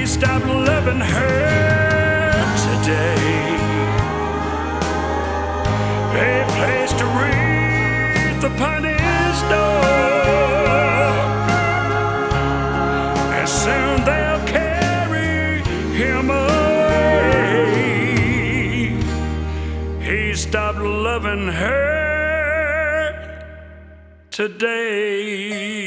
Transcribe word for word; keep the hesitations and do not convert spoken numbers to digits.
stopped loving her today. They placed a wreath upon his door, and soon they'll carry him away. He stopped loving her today.